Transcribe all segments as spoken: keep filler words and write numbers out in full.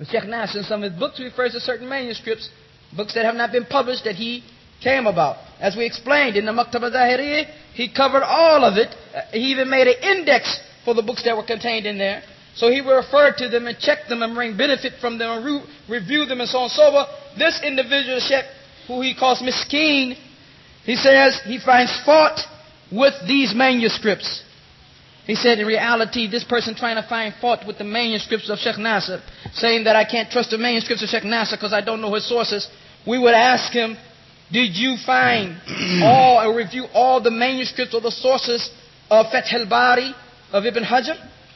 The Sheikh Nasser in some of his books refers to certain manuscripts, books that have not been published that he came about. As we explained in the Maktab al-Zahiriyya, he covered all of it. He even made an index for the books that were contained in there. So he will refer to them and check them and bring benefit from them and re- review them and so on and so forth. This individual, Sheikh, who he calls Miskeen, he says he finds fault with these manuscripts. He said in reality, this person trying to find fault with the manuscripts of Sheikh Nasser, saying that I can't trust the manuscripts of Sheikh Nasser because I don't know his sources, we would ask him, did you find all or review all the manuscripts or the sources of Fath al-Bari of Ibn Hajar?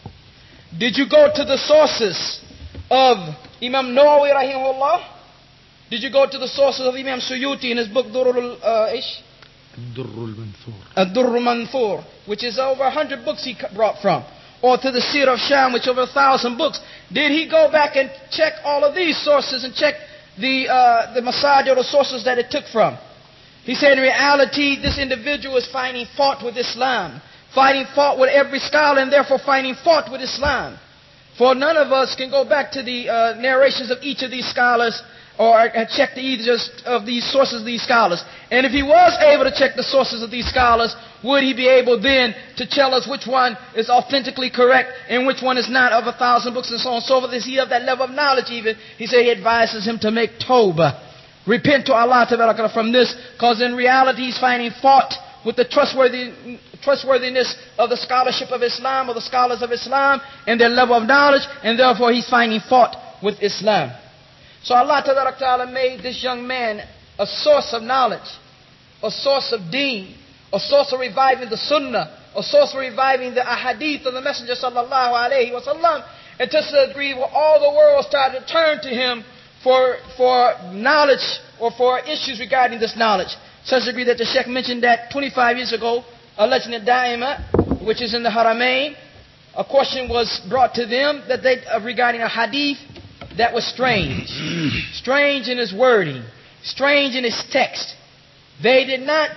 Did you go to the sources of Imam Nawawi rahimahullah? Did you go to the sources of Imam Suyuti in his book Durrul uh, Ish? Ad-Durrul Manthur. Ad-Durrul Manthur, which is over a hundred books he brought from. Or to the Sir of Sham, which over a thousand books. Did he go back and check all of these sources and check the uh, the Masajid or the sources that it took from? He said in reality, this individual is finding fault with Islam. Finding fault with every scholar and therefore finding fault with Islam. For none of us can go back to the uh, narrations of each of these scholars or uh, check the each of these sources of these scholars. And if he was able to check the sources of these scholars, would he be able then to tell us which one is authentically correct and which one is not of a thousand books and so on and so forth? Is he of that level of knowledge even? He said he advises him to make tawbah. Repent to Allah from this, because in reality he's finding fault with the trustworthy, trustworthiness of the scholarship of Islam or the scholars of Islam and their level of knowledge, and therefore he's finding fault with Islam. So Allah Ta'ala made this young man a source of knowledge, a source of deen, a source of reviving the sunnah, a source of reviving the ahadith of the Messenger Sallallahu Alaihi Wasallam, and to the degree where all the world started to turn to him for, for knowledge or for issues regarding this knowledge. Such a degree that the Sheikh mentioned that twenty-five years ago, a Lajna Daima, which is in the Haramain, a question was brought to them that they uh, regarding a hadith that was strange. Strange in his wording, strange in his text. They did not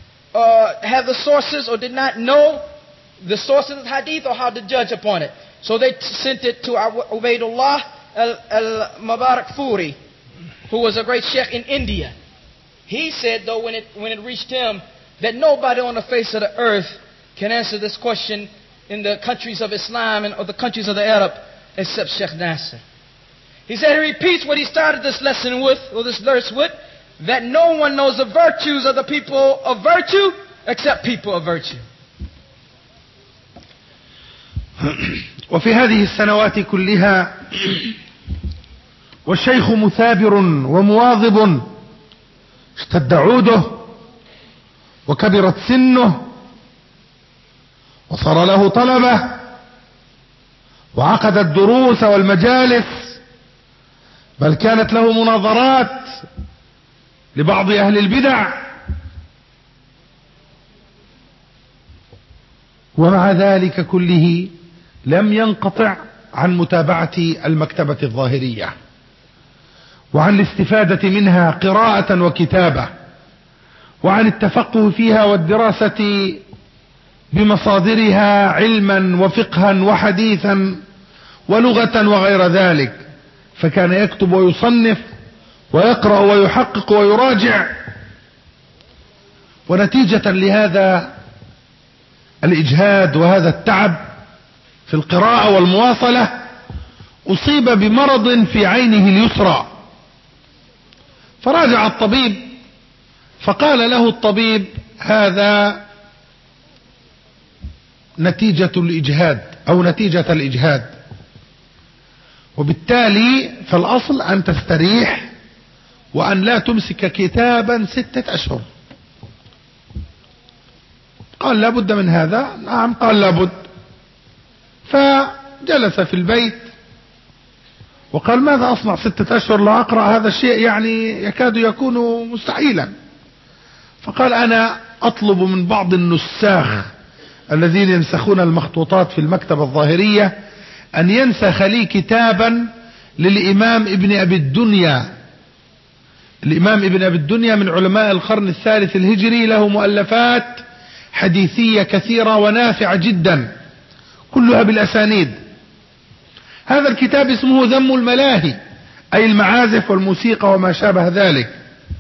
uh, have the sources or did not know the sources of the hadith or how to judge upon it. So they t- sent it to Ubaidullah al-Mubarak Furi, who was a great sheikh in India. He said, though, when it when it reached him, that nobody on the face of the earth can answer this question in the countries of Islam and or the countries of the Arab except Sheikh Nasser. He said he repeats what he started this lesson with, or this verse with, that no one knows the virtues of the people of virtue except people of virtue. وفي هذه السنوات كلها والشيخ مثابر ومواظب اشتد عوده وكبرت سنه وصار له طلبة وعقد الدروس والمجالس، بل كانت له مناظرات لبعض أهل البدع، ومع ذلك كله لم ينقطع عن متابعة المكتبة الظاهرية وعن الاستفادة منها قراءة وكتابة وعن التفقه فيها والدراسة بمصادرها علما وفقها وحديثا ولغة وغير ذلك. فكان يكتب ويصنف ويقرأ ويحقق ويراجع، ونتيجة لهذا الإجهاد وهذا التعب في القراءة والمواصلة أصيب بمرض في عينه اليسرى، فراجع الطبيب فقال له الطبيب هذا نتيجة الإجهاد أو نتيجة الإجهاد، وبالتالي فالأصل أن تستريح وأن لا تمسك كتابا ستة أشهر. قال لابد من هذا؟ نعم قال لابد. فجلس في البيت وقال ماذا أصنع ستة أشهر لا أقرأ هذا الشيء، يعني يكاد يكون مستحيلا. فقال أنا أطلب من بعض النساخ الذين ينسخون المخطوطات في المكتبة الظاهرية أن ينسخ لي كتابا للإمام ابن أبي الدنيا. الإمام ابن أبي الدنيا من علماء القرن الثالث الهجري، له مؤلفات حديثية كثيرة ونافعة جدا كلها بالأسانيد. هذا الكتاب اسمه ذم الملاهي، أي المعازف والموسيقى وما شابه ذلك.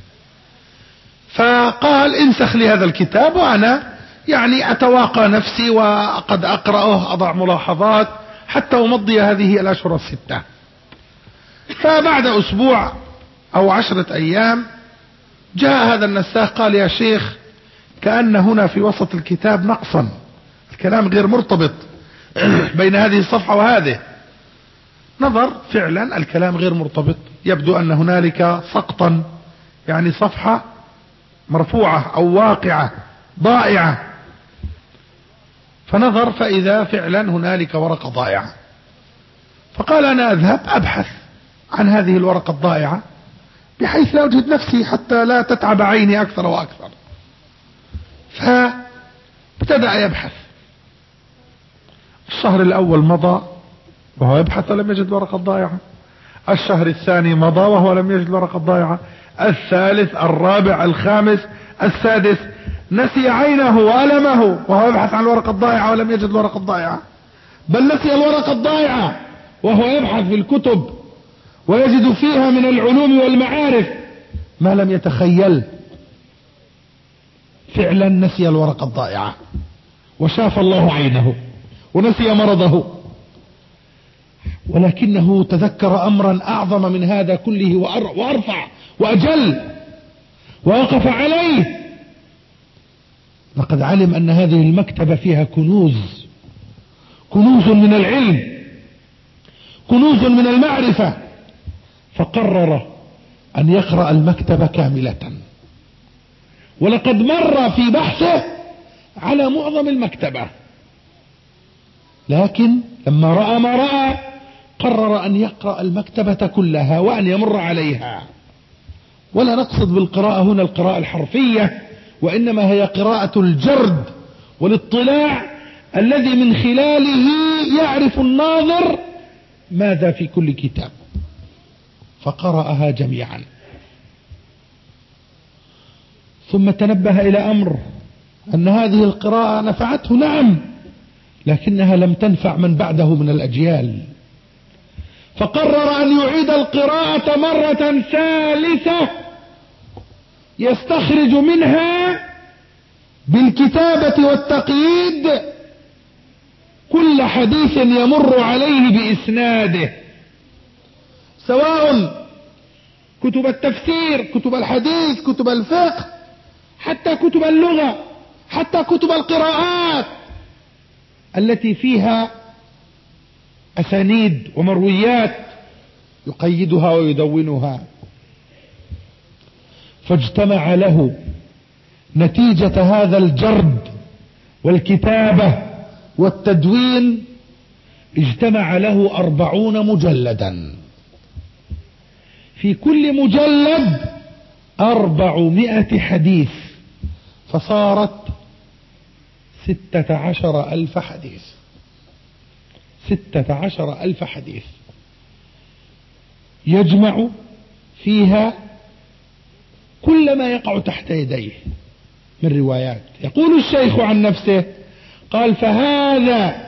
فقال انسخ لي هذا الكتاب وأنا يعني أتواقى نفسي وقد أقرأه، أضع ملاحظات حتى أمضي هذه الأشهر الستة. فبعد أسبوع أو عشرة أيام جاء هذا النساخ قال يا شيخ كأن هنا في وسط الكتاب نقصا، الكلام غير مرتبط بين هذه الصفحة وهذه. نظر فعلا الكلام غير مرتبط، يبدو أن هنالك سقطا، يعني صفحة مرفوعة أو واقعة ضائعة. فنظر فإذا فعلا هنالك ورقة ضائعة، فقال أنا أذهب أبحث عن هذه الورقة الضائعة بحيث لا أجهد نفسي حتى لا تتعب عيني أكثر وأكثر. فابتدأ يبحث. الشهر الأول مضى وهو يبحث ولم يجد الورقة الضائعة، الشهر الثاني مضى وهو لم يجد الورقة الضائعة، الثالث الرابع الخامس السادس، نسي عينه وألمه وهو يبحث عن الورقة الضائعة ولم يجد الورقة الضائعة، بل نسي الورقة الضائعة وهو يبحث في الكتب ويجد فيها من العلوم والمعارف ما لم يتخيل. فعلا نسي الورقة الضائعة وشاف الله عينه ونسي مرضه، ولكنه تذكر أمرا أعظم من هذا كله وأرفع وأجل ووقف عليه. لقد علم أن هذه المكتبة فيها كنوز، كنوز من العلم، كنوز من المعرفة، فقرر أن يقرأ المكتبة كاملة. ولقد مر في بحثه على معظم المكتبة، لكن لما رأى ما رأى قرر أن يقرأ المكتبة كلها وأن يمر عليها. ولا نقصد بالقراءة هنا القراءة الحرفية، وإنما هي قراءة الجرد والاطلاع الذي من خلاله يعرف الناظر ماذا في كل كتاب. فقرأها جميعا، ثم تنبه إلى أمر أن هذه القراءة نفعته نعم، لكنها لم تنفع من بعده من الأجيال، فقرر أن يعيد القراءة مرة ثالثة يستخرج منها بالكتابة والتقييد كل حديث يمر عليه بإسناده، سواء كتب التفسير، كتب الحديث، كتب الفقه، حتى كتب اللغة، حتى كتب القراءات التي فيها أسانيد ومرويات يقيدها ويدونها. فاجتمع له نتيجة هذا الجرد والكتابة والتدوين، اجتمع له أربعون مجلدا، في كل مجلد أربعمائة حديث، فصارت ستة عشر ألف حديث، ستة عشر ألف حديث يجمع فيها كل ما يقع تحت يديه من روايات. يقول الشيخ عن نفسه قال فهذا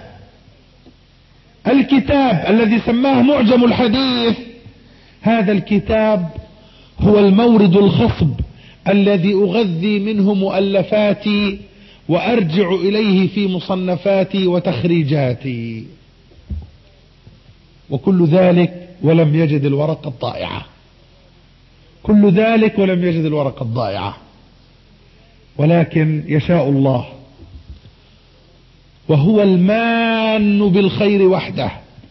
الكتاب الذي سماه معجم الحديث، هذا الكتاب هو المورد الخصب الذي أغذي منه مؤلفاتي وأرجع إليه في مصنفاتي وتخريجاتي، وكل ذلك ولم يجد الورقة الضائعة، كل ذلك ولم يجد الورقة الضائعة. ولكن يشاء الله وهو المان بالخير وحده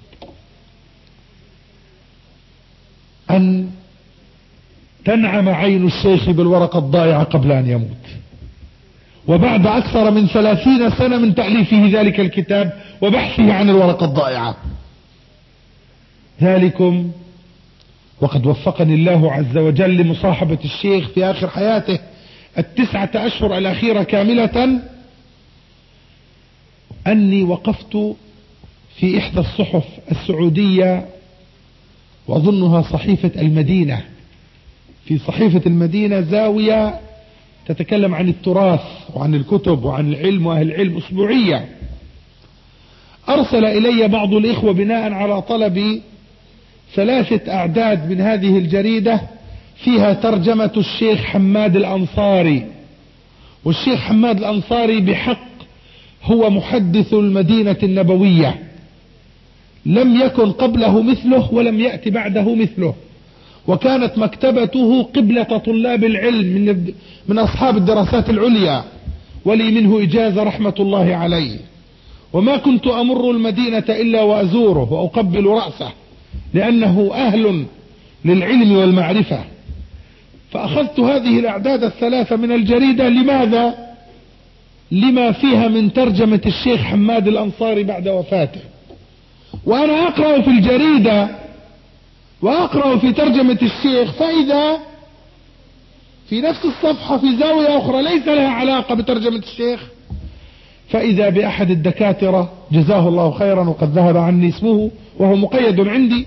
أن تنعم عين الشيخ بالورقة الضائعة قبل أن يموت، وبعد أكثر من ثلاثين سنة من تأليفه ذلك الكتاب وبحثه عن الورقة الضائعة. ذلكم وقد وفقني الله عز وجل لمصاحبة الشيخ في آخر حياته التسعة أشهر الأخيرة كاملة، أني وقفت في إحدى الصحف السعودية وأظنها صحيفة المدينة، في صحيفة المدينة زاوية تتكلم عن التراث وعن الكتب وعن العلم وأهل العلم أسبوعية. أرسل إلي بعض الإخوة بناء على طلب ثلاثة أعداد من هذه الجريدة فيها ترجمة الشيخ حماد الأنصاري. والشيخ حماد الأنصاري بحق هو محدث المدينة النبوية، لم يكن قبله مثله ولم يأتي بعده مثله، وكانت مكتبته قبلة طلاب العلم من, من أصحاب الدراسات العليا، ولي منه إجازة رحمة الله عليه. وما كنت أمر المدينة إلا وأزوره وأقبل رأسه، لأنه أهل للعلم والمعرفة. فأخذت هذه الأعداد الثلاثة من الجريدة. لماذا؟ لما فيها من ترجمة الشيخ حماد الأنصاري بعد وفاته. وأنا أقرأ في الجريدة وأقرأ في ترجمة الشيخ، فإذا في نفس الصفحة في زاوية أخرى ليس لها علاقة بترجمة الشيخ، فإذا بأحد الدكاترة جزاه الله خيرا وقد ذهب عني اسمه وهو مقيد عندي،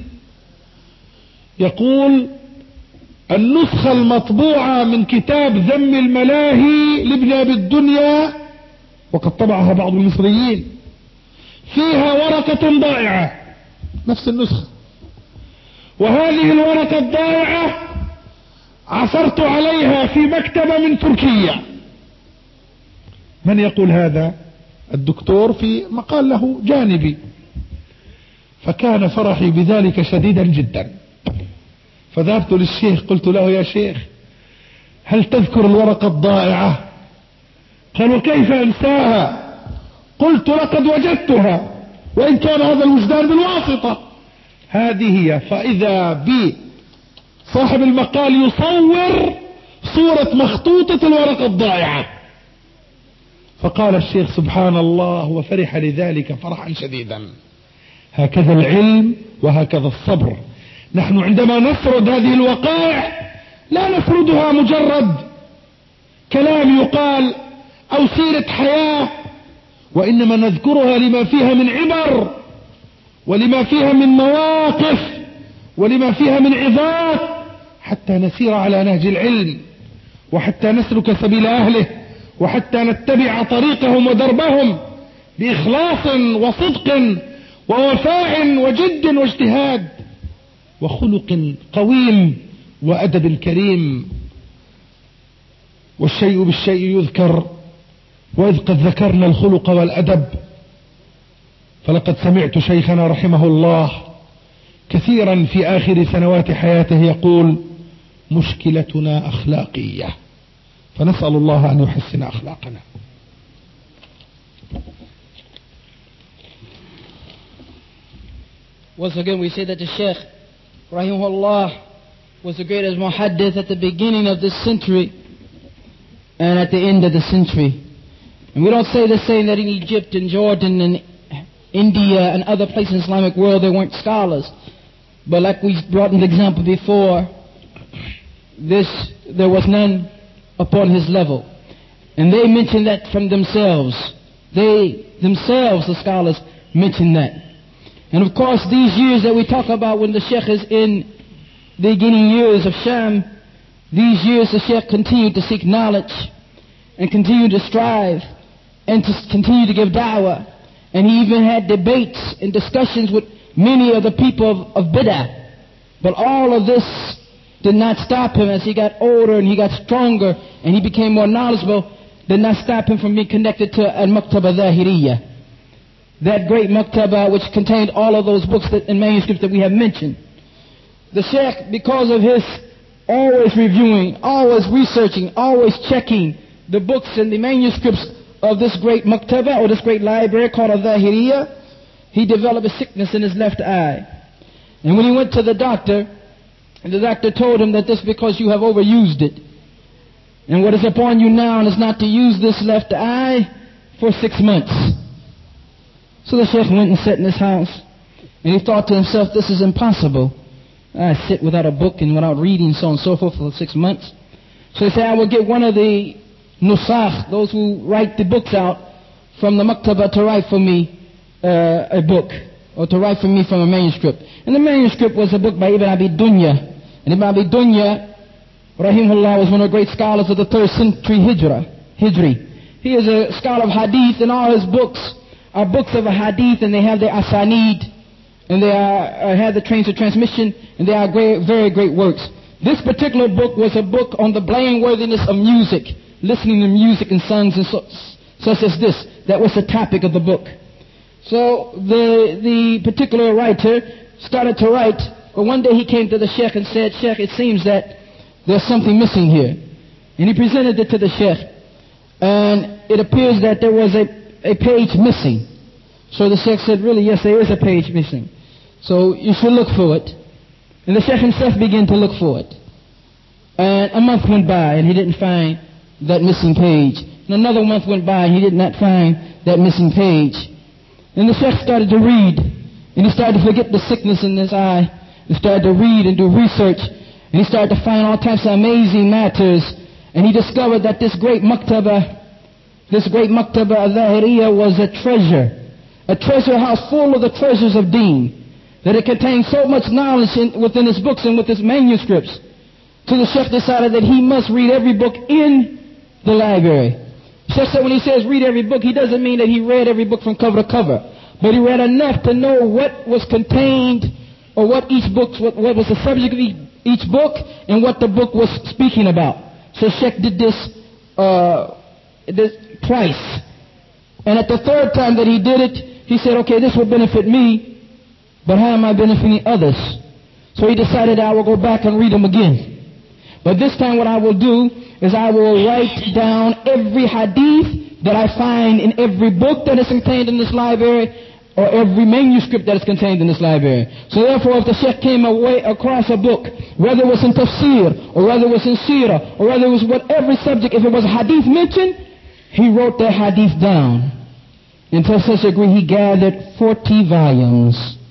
يقول: النسخة المطبوعة من كتاب ذم الملاهي لابن أبي الدنيا، وقد طبعها بعض المصريين، فيها ورقة ضائعة، نفس النسخة، وهذه الورقة الضائعة عثرت عليها في مكتبة من تركيا. من يقول هذا؟ الدكتور في مقال له جانبي. فكان فرحي بذلك شديدا جدا، فذهبت للشيخ قلت له: يا شيخ، هل تذكر الورقة الضائعة؟ قال: وكيف أنساها؟ قلت: لقد وجدتها، وإن كان هذا الوجدان بالواسطة. هذه هي. فإذا بي صاحب المقال يصور صورة مخطوطة الورقة الضائعة. فقال الشيخ: سبحان الله، وفرح لذلك فرحا شديدا. هكذا العلم وهكذا الصبر. نحن عندما نسرد هذه الوقائع لا نسردها مجرد كلام يقال أو سيرة حياة، وإنما نذكرها لما فيها من عبر، ولما فيها من مواقف، ولما فيها من عظات، حتى نسير على نهج العلم، وحتى نسلك سبيل أهله، وحتى نتبع طريقهم ودربهم بإخلاص وصدق ووفاء وجد واجتهاد وخلق قويم وأدب كريم. والشيء بالشيء يذكر، وإذ قد ذكرنا الخلق والأدب فلقد سمعت شيخنا رحمه الله كثيرا في آخر سنوات حياته يقول: مشكلتنا أخلاقية، فنسأل الله أن يحسن أخلاقنا. Once again, we say that the Sheikh, rahimahullah, was the greatest muhaddith at the beginning of this century and at the end of the century. And we don't say the same that in Egypt and Jordan and India and other places in the Islamic world there weren't scholars. But like we brought an example before, this, there was none upon his level. And they mention that from themselves. They themselves, the scholars, mention that. And of course, these years that we talk about when the Sheikh is in the beginning years of Sham, these years the Sheikh continued to seek knowledge and continued to strive and to continue to give da'wah. And he even had debates and discussions with many of the people of, of Bid'ah. But all of this did not stop him as he got older and he got stronger and he became more knowledgeable, did not stop him from being connected to Al-Maktaba Zahiriyya. That great Maktaba which contained all of those books that, and manuscripts that we have mentioned. The Sheikh, because of his always reviewing, always researching, always checking the books and the manuscripts of this great Maktaba or this great library called Al-Zahiriyya, he developed a sickness in his left eye. And when he went to the doctor, and the doctor told him that this is because you have overused it. And what is upon you now is not to use this left eye for six months. So the Sheikh went and sat in his house, and he thought to himself, this is impossible. I sit without a book and without reading, so on and so forth, for six months. So he said, I will get one of the nusakh, those who write the books out, from the maktaba to write for me uh, a book, or to write for me from a manuscript. And the manuscript was a book by Ibn Abi Dunya. And Ibn Abi Dunya, rahimahullah, was one of the great scholars of the third century Hijrah, Hijri. He is a scholar of hadith, and all his books are books of a hadith, and they have their asanid, and they are, uh, have the trains of transmission, and they are great, very great works. This particular book was a book on the blameworthiness of music, listening to music and songs and so, such as this. That was the topic of the book. So the the particular writer started to write, but one day he came to the Sheikh and said, Sheikh, it seems that there's something missing here. And he presented it to the Sheikh, and it appears that there was a, a page missing. So the Sheikh said, really, yes, there is a page missing. So you should look for it. And the Sheikh himself began to look for it. And a month went by, and he didn't find that missing page. And another month went by, and he did not find that missing page. And the Sheikh started to read, and he started to forget the sickness in his eye. He started to read and do research, and he started to find all types of amazing matters. And he discovered that this great maktaba, this great maktaba al-Zahiriyya was a treasure, a treasure house full of the treasures of deen, that it contained so much knowledge in, within his books and with his manuscripts. So the Sheikh decided that he must read every book in the library. Sheikh said when he says read every book, he doesn't mean that he read every book from cover to cover, but he read enough to know what was contained, or what each book, what, what was the subject of each book, and what the book was speaking about. So Sheikh did this, uh, this twice. And at the third time that he did it, he said, okay, this will benefit me, but how am I benefiting others? So he decided I will go back and read them again. But this time what I will do is I will write down every hadith that I find in every book that is contained in this library, or every manuscript that is contained in this library. So therefore, if the Sheikh came away across a book, whether it was in tafsir, or whether it was in seerah, or whether it was whatever subject, if it was a hadith mentioned, he wrote that hadith down. And to such a degree, he gathered forty volumes.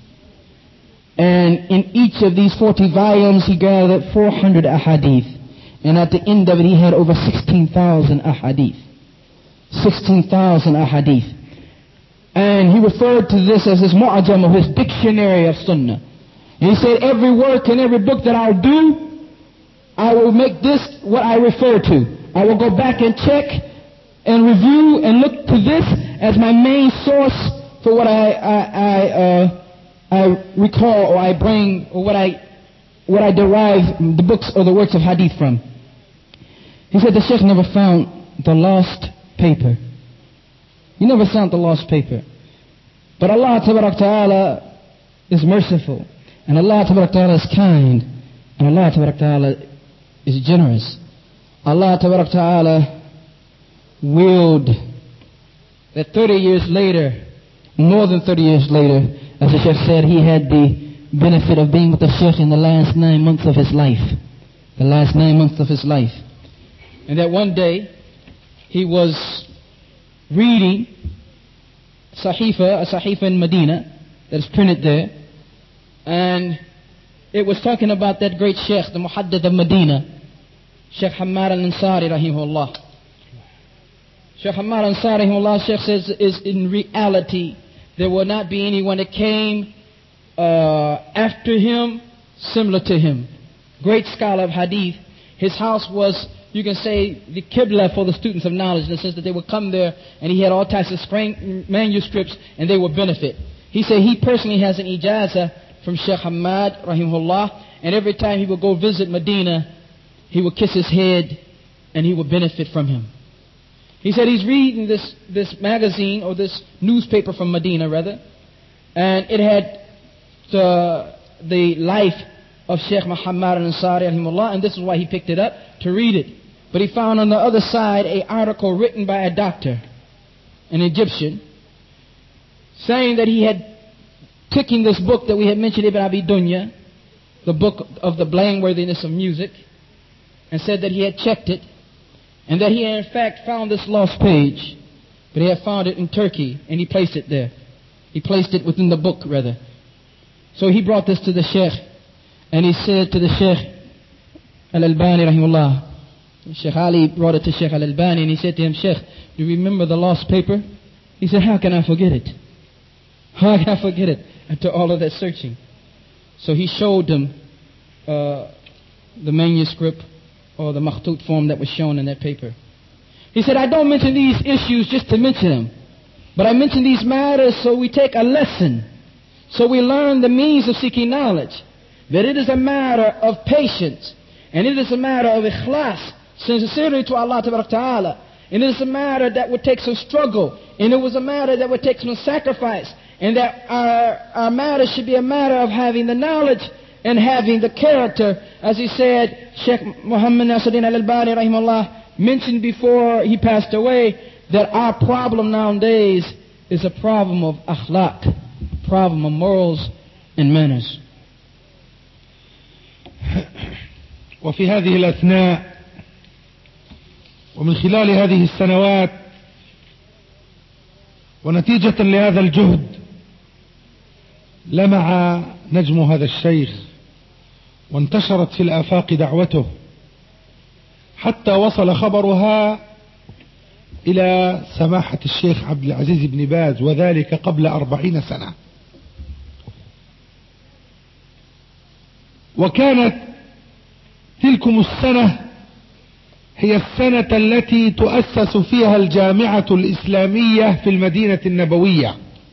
And in each of these forty volumes, he gathered four hundred ahadith. And at the end of it, he had over sixteen thousand ahadith. sixteen thousand ahadith. And he referred to this as his mu'ajam, or his dictionary of sunnah. And he said, every work and every book that I'll do, I will make this what I refer to. I will go back and check and review and look to this as my main source for what I I, I, uh, I recall, or I bring, or what I what I derive the books or the works of hadith from. He said the Sheikh never found the lost paper. He never found the lost paper. But Allah Tabarak Ta'ala is merciful, and Allah Tabarak Ta'ala is kind, and Allah Tabarak Ta'ala is generous. Allah Tabarak Ta'ala willed that thirty years later, more than thirty years later, as the Sheikh said, he had the benefit of being with the Sheikh in the last nine months of his life. The last nine months of his life. And that one day, he was reading Sahifa, a Sahifa in Medina, that is printed there. And it was talking about that great Sheikh, the Muhaddith of Medina, Sheikh Hammad al-Ansari, rahimahullah. Sheikh Hammad al-Ansari, rahimahullah, Sheikh says, is in reality, there will not be anyone that came uh, after him similar to him. Great scholar of hadith. His house was, you can say, the Qibla for the students of knowledge, in the sense that they would come there and he had all types of manuscripts and they would benefit. He said he personally has an ijazah from Sheikh Hammad, rahimahullah, and every time he would go visit Medina, he would kiss his head and he would benefit from him. He said he's reading this, this magazine, or this newspaper from Medina, rather, and it had the, the life of Sheikh Muhammad al-Ansari, rahimahullah, and this is why he picked it up, to read it. But he found on the other side an article written by a doctor, an Egyptian, saying that he had taken this book that we had mentioned, Ibn Abi Dunya, the book of the blameworthiness of music, and said that he had checked it, and that he had in fact found this lost page, but he had found it in Turkey, and he placed it there. He placed it within the book, rather. So he brought this to the Sheikh, and he said to the Sheikh Al-Albani, rahimahullah, Sheikh Ali brought it to Sheikh Al-Albani, and he said to him, Sheikh, do you remember the lost paper? He said, how can I forget it? How can I forget it after all of that searching? So he showed them uh, the manuscript, or the makhtut form that was shown in that paper. He said, I don't mention these issues just to mention them. But I mention these matters so we take a lesson, so we learn the means of seeking knowledge, that it is a matter of patience, and it is a matter of ikhlas, sincerity to Allah Ta'ala, and it is a matter that would take some struggle, and it was a matter that would take some sacrifice, and that our, our matter should be a matter of having the knowledge and having the character, as he said, Sheikh Muhammad Nasiruddin Al-Albani rahimahullah mentioned before he passed away, that our problem nowadays is a problem of akhlaq, problem of morals and manners. وفي هذه الأثناء ومن خلال هذه السنوات ونتيجة لهذا الجهد لمع نجم هذا الشيخ وانتشرت في الآفاق دعوته حتى وصل خبرها إلى سماحة الشيخ عبد العزيز بن باز، وذلك قبل أربعين سنة. وكانت تلكم السنة هي السنة التي تؤسس فيها الجامعة الإسلامية في المدينة النبوية.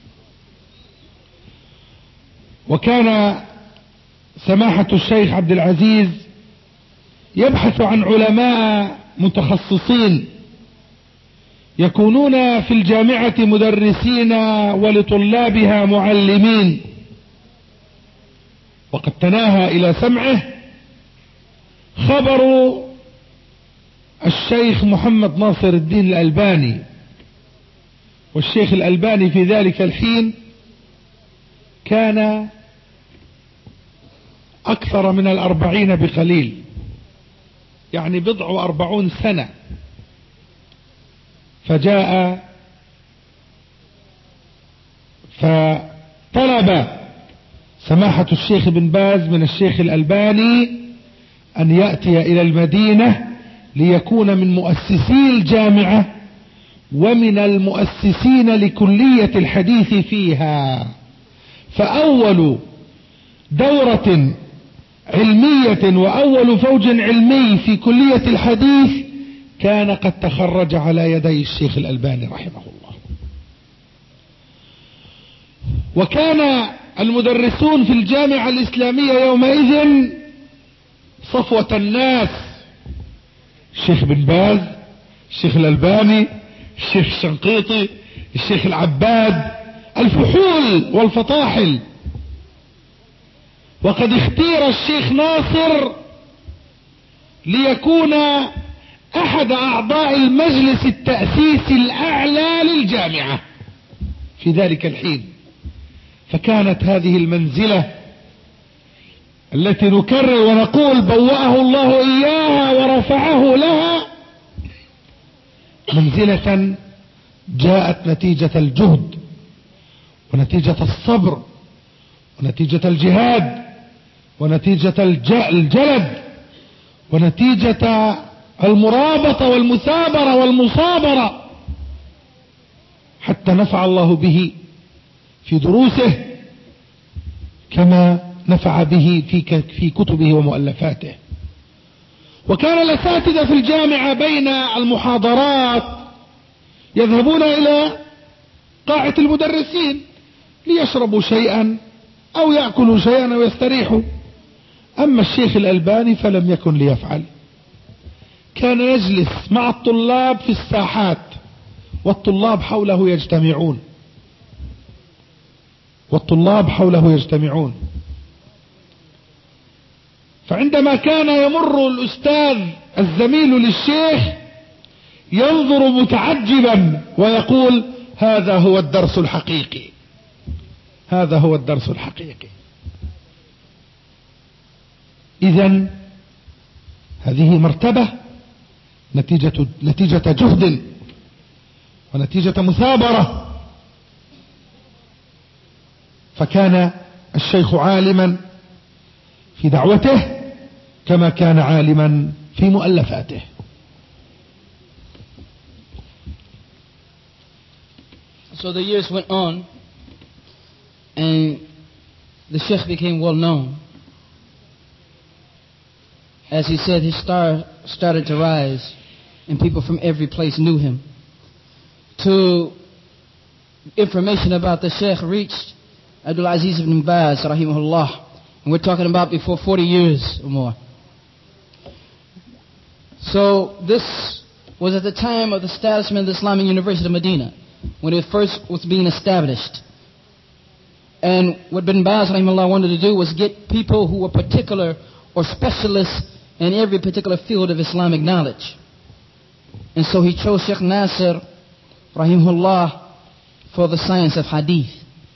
وكان سماحة الشيخ عبد العزيز يبحث عن علماء متخصصين يكونون في الجامعة مدرسين ولطلابها معلمين. وقد تناهى إلى سمعه خبر الشيخ محمد ناصر الدين الألباني، والشيخ الألباني في ذلك الحين كان أكثر من الأربعين بقليل، يعني بضع وأربعون سنة. فجاء فطلب سماحة الشيخ بن باز من الشيخ الألباني أن يأتي إلى المدينة ليكون من مؤسسي الجامعة ومن المؤسسين لكلية الحديث فيها. فأول دورة علمية وأول فوج علمي في كلية الحديث كان قد تخرج على يدي الشيخ الألباني رحمه الله. وكان المدرسون في الجامعة الإسلامية يومئذ صفوة الناس، الشيخ بن باز، الشيخ الألباني، الشيخ الشنقيطي، الشيخ العباد، الفحول والفطاحل. وقد اختير الشيخ ناصر ليكون أحد أعضاء المجلس التأسيسي الأعلى للجامعة في ذلك الحين. فكانت هذه المنزلة التي نكرر ونقول بوأه الله إياها ورفعه لها منزلة جاءت نتيجة الجهد ونتيجة الصبر ونتيجة الجهاد ونتيجة الجلد ونتيجة المرابطة والمثابرة والمصابرة، حتى نفع الله به في دروسه كما نفع به في في كتبه ومؤلفاته. وكان الأساتذة في الجامعة بين المحاضرات يذهبون إلى قاعة المدرسين ليشربوا شيئا أو يأكلوا شيئا أو يستريحوا. أما الشيخ الألباني فلم يكن ليفعل، كان يجلس مع الطلاب في الساحات والطلاب حوله يجتمعون والطلاب حوله يجتمعون فعندما كان يمر الأستاذ الزميل للشيخ ينظر متعجبا ويقول هذا هو الدرس الحقيقي، هذا هو الدرس الحقيقي. إذن هذه مرتبة نتيجة, نتيجة جهد ونتيجة مثابرة. فكان الشيخ عالما في دعوته كما كان عالما في مؤلفاته. So the years went on and the Sheikh became well known. As he said, his star started to rise and people from every place knew him. To information about the Sheikh reached Abdul Aziz ibn Baz, rahimahullah. And we're talking about before forty years or more. So this was at the time of the establishment of the Islamic University of Medina, when it first was being established. And what Ibn Baz, rahimahullah, wanted to do was get people who were particular or specialists in every particular field of Islamic knowledge. And so he chose Sheikh Nasir, rahimahullah, for the science of hadith.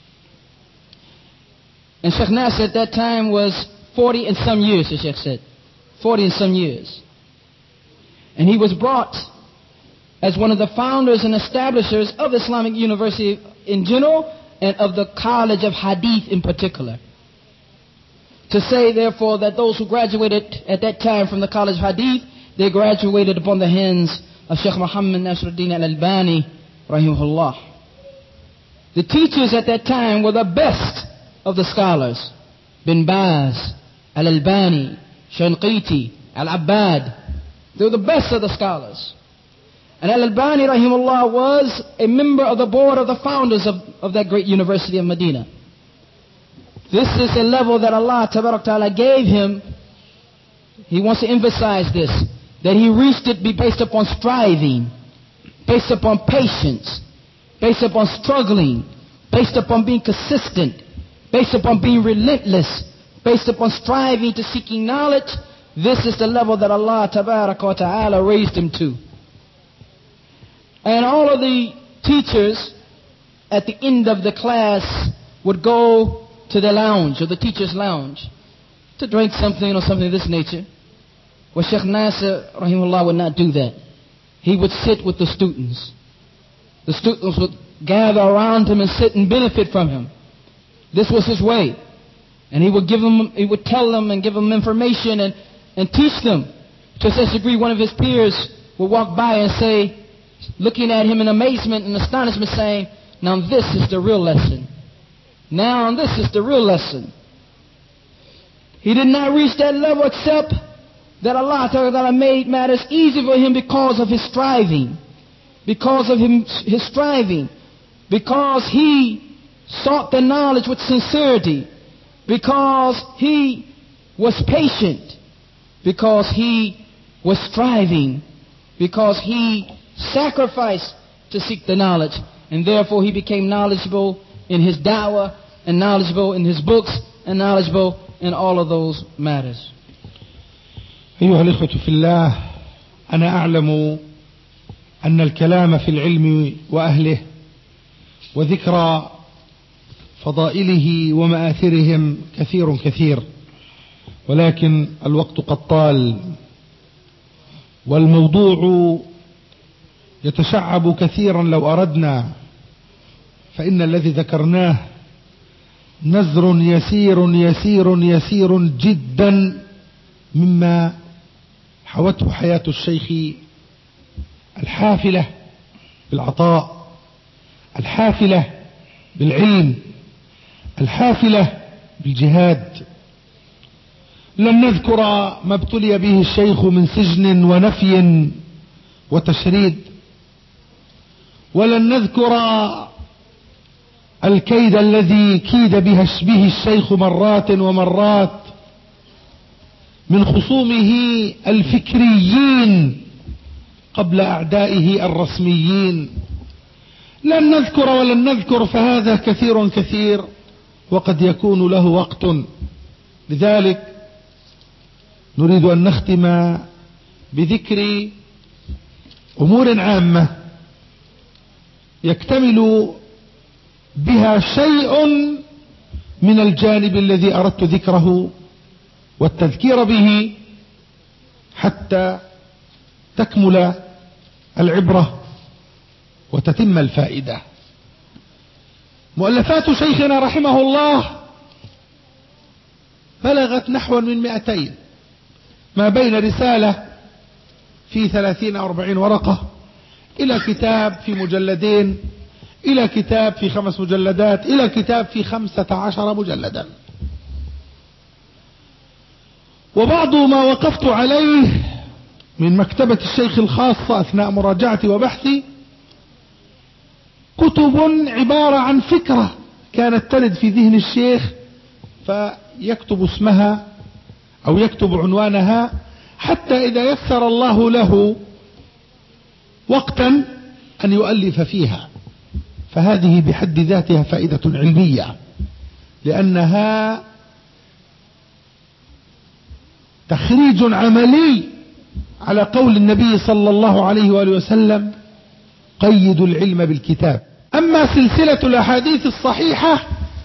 And Sheikh Nasir at that time was forty and some years, the Sheikh said. forty and some years. And he was brought as one of the founders and establishers of Islamic University in general and of the College of Hadith in particular. To say, therefore, that those who graduated at that time from the College of Hadith, they graduated upon the hands of Sheikh Muhammad Nasiruddin al-Albani, rahimahullah. The teachers at that time were the best of the scholars. Bin Baz, Al-Albani, Shanqiti, Al-Abbad. They were the best of the scholars. And Al-Albani, rahimahullah, was a member of the board of the founders of, of that great university of Medina. This is a level that Allah Tabarak Ta'ala gave him. He wants to emphasize this, that he reached it be based upon striving, based upon patience, based upon struggling, based upon being consistent, based upon being relentless, based upon striving to seeking knowledge. This is the level that Allah Tabarak wa Ta'ala raised him to. And all of the teachers at the end of the class would go to the lounge, or the teacher's lounge, to drink something or something of this nature. Well, Sheikh Nasir, rahimahullah, would not do that. He would sit with the students. The students would gather around him and sit and benefit from him. This was his way. And he would give them, he would tell them and give them information and, and teach them. To such a degree, one of his peers would walk by and say, looking at him in amazement and astonishment, saying, now this is the real lesson. Now this is the real lesson. He did not reach that level except that Allah Ta'ala made matters easy for him because of his striving. Because of him, his striving. Because he sought the knowledge with sincerity. Because he was patient. Because he was striving. Because he sacrificed to seek the knowledge. And therefore he became knowledgeable in his da'wah, and knowledgeable in his books, and knowledgeable in all of those matters. أيها الإخوة في الله، أنا أعلم أن الكلام في العلم وأهله وذكر فضائله ومآثرهم كثير كثير، ولكن الوقت قد طال، والموضوع يتشعب كثيرا لو أردنا، فإن الذي ذكرناه نزر يسير يسير يسير جدا مما حوته حياة الشيخ الحافلة بالعطاء، الحافلة بالعلم، الحافلة بالجهاد. لن نذكر ما ابتلي به الشيخ من سجن ونفي وتشريد، ولن نذكر الكيد الذي كيد به الشيخ مرات ومرات من خصومه الفكريين قبل أعدائه الرسميين. لن نذكر ولن نذكر، فهذا كثير كثير وقد يكون له وقت. لذلك نريد أن نختم بذكر أمور عامة يكتمل بها شيء من الجانب الذي أردت ذكره والتذكير به حتى تكمل العبرة وتتم الفائدة. مؤلفات شيخنا رحمه الله بلغت نحو من مئتين، ما بين رسالة في ثلاثين أو أربعين ورقة، إلى كتاب في مجلدين، إلى كتاب في خمس مجلدات، إلى كتاب في خمسة عشر مجلدا. وبعض ما وقفت عليه من مكتبة الشيخ الخاصة أثناء مراجعتي وبحثي كتب عبارة عن فكرة كانت ترد في ذهن الشيخ فيكتب اسمها أو يكتب عنوانها، حتى إذا يسر الله له وقتا أن يؤلف فيها. فهذه بحد ذاتها فائدة علمية، لأنها تخريج عملي على قول النبي صلى الله عليه وآله وسلم: قيدوا العلم بالكتاب. أما سلسلة الأحاديث الصحيحة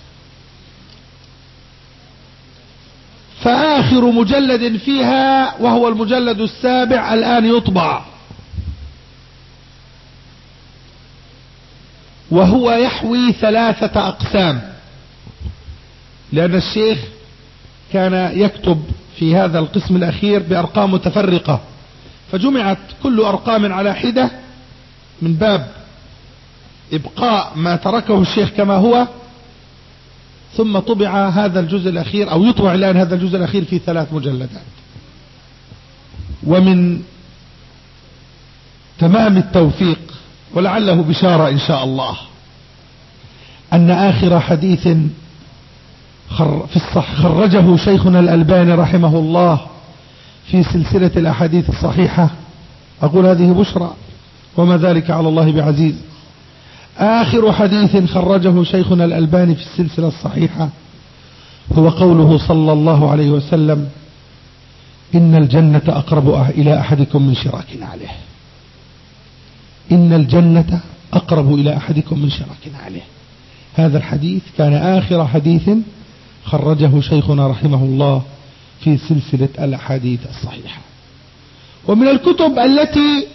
فآخر مجلد فيها وهو المجلد السابع الآن يطبع، وهو يحوي ثلاثة أقسام، لأن الشيخ كان يكتب في هذا القسم الأخير بأرقام متفرقة، فجمعت كل أرقام على حدة من باب إبقاء ما تركه الشيخ كما هو، ثم طبع هذا الجزء الأخير أو يطبع الآن هذا الجزء الأخير في ثلاث مجلدات. ومن تمام التوفيق ولعله بشارة إن شاء الله أن آخر حديث في الصح خرجه شيخنا الألباني رحمه الله في سلسلة الأحاديث الصحيحة، أقول هذه بشرى وما ذلك على الله بعزيز، آخر حديث خرجه شيخنا الألباني في السلسلة الصحيحة هو قوله صلى الله عليه وسلم: إن الجنة أقرب إلى أحدكم من شراك عليه. إن الجنة أقرب إلى أحدكم من شراك عليه. هذا الحديث كان آخر حديث خرجه شيخنا رحمه الله في سلسلة الأحاديث الصحيحة. ومن الكتب التي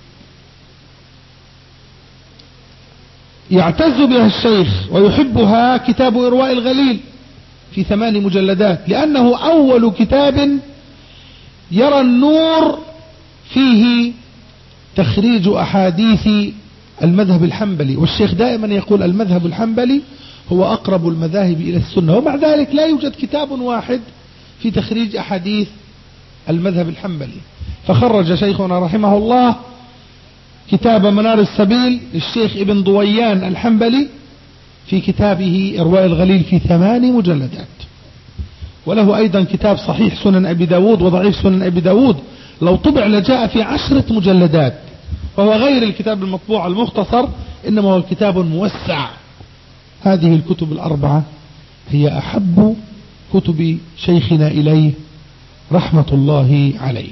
يعتز بها الشيخ ويحبها كتاب إرواء الغليل في ثمان مجلدات، لأنه أول كتاب يرى النور فيه تخريج أحاديث المذهب الحنبلي، والشيخ دائما يقول المذهب الحنبلي هو أقرب المذاهب إلى السنة، ومع ذلك لا يوجد كتاب واحد في تخريج أحاديث المذهب الحنبلي. فخرج شيخنا رحمه الله كتاب منار السبيل للشيخ ابن ضويان الحنبلي في كتابه إرواء الغليل في ثمان مجلدات. وله أيضا كتاب صحيح سنن أبي داود وضعيف سنن أبي داود، لو طبع لجاء في عشرة مجلدات، وهو غير الكتاب المطبوع المختصر، إنما هو كتاب موسع. هذه الكتب الأربعة هي أحب كتب شيخنا إليه رحمة الله عليه.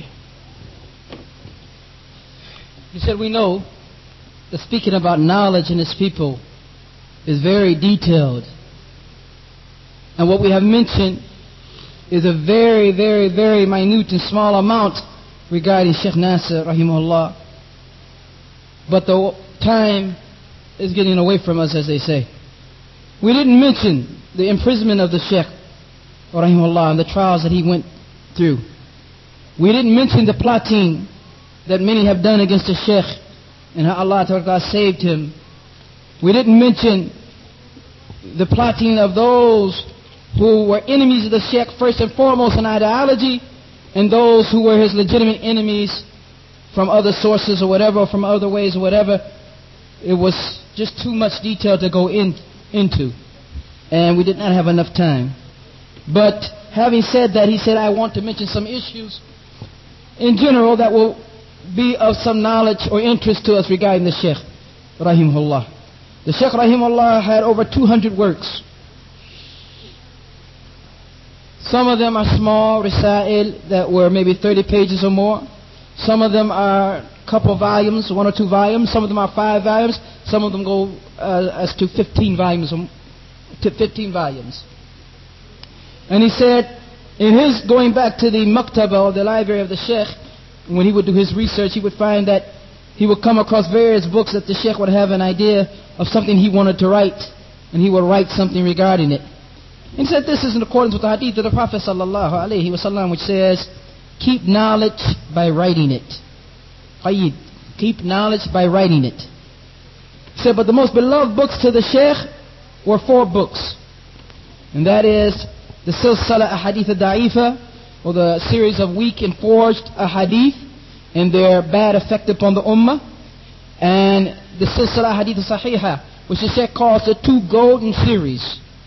He said, we know that speaking about knowledge in his people is very detailed. And what we have mentioned is a very, very, very minute and small amount regarding Sheikh Nasser, rahimahullah. But the time is getting away from us, as they say. We didn't mention the imprisonment of the Sheikh, rahimahullah, and the trials that he went through. We didn't mention the plotting that many have done against the Sheikh and how Allah Ta'ala saved him. We didn't mention the plotting of those who were enemies of the Sheikh first and foremost in ideology, and those who were his legitimate enemies from other sources or whatever, or from other ways or whatever. It was just too much detail to go in, into, and we did not have enough time. But having said that, he said, I want to mention some issues in general that will be of some knowledge or interest to us regarding the Sheikh, rahimahullah. The Sheikh, rahimahullah, had over two hundred works. Some of them are small risa'il that were maybe thirty pages or more. Some of them are a couple volumes, one or two volumes. Some of them are five volumes. Some of them go uh, as to fifteen volumes, to fifteen volumes. And he said, in his going back to the maktaba, or the library of the Sheikh, when he would do his research, he would find that he would come across various books that the Sheikh would have an idea of something he wanted to write, and he would write something regarding it. He said this is in accordance with the hadith of the Prophet sallallahu alaihi wasallam, which says, keep knowledge by writing it. Qayyid, keep knowledge by writing it. He said, but the most beloved books to the Sheikh were four books, and that is the Silsala Ahadith Da'ifa, or the series of weak and forged ahadith and their bad effect upon the ummah, and the Silsala Hadith Sahiha, which the Sheikh calls the two golden series,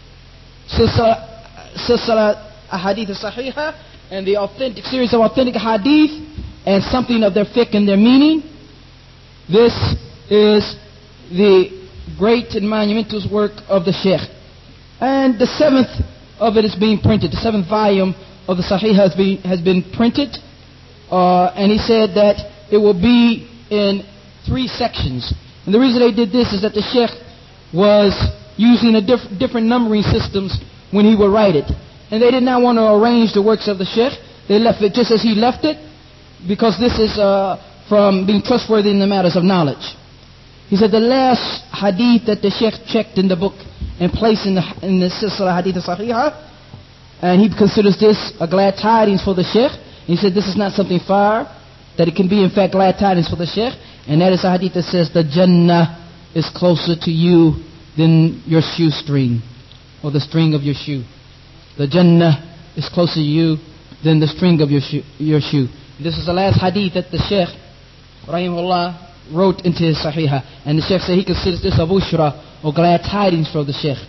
Silsila Ahadith al-Sahiha, and the authentic series of authentic hadith, and something of their fiqh and their meaning. This is the great and monumental work of the Sheikh. And the seventh of it is being printed. The seventh volume of the Sahih has been, has been printed. Uh, and he said that it will be in three sections. And the reason they did this is that the Sheikh was using a diff- different numbering systems when he would write it. And they did not want to arrange the works of the Sheikh. They left it just as he left it, because this is uh, from being trustworthy in the matters of knowledge. He said the last hadith that the Sheikh checked in the book and placed in the, in the Silsila Hadith al-Sahiha, and he considers this a glad tidings for the Sheikh. He said this is not something far, that it can be in fact glad tidings for the Sheikh, and that is a hadith that says the Jannah is closer to you than your shoestring, or the string of your shoe. The Jannah is closer to you than the string of your shoe. Your shoe. This is the last hadith that the Sheikh, rahimahullah, wrote into his Sahiha. And the Sheikh said he considers this a bushra, or glad tidings for the Sheikh.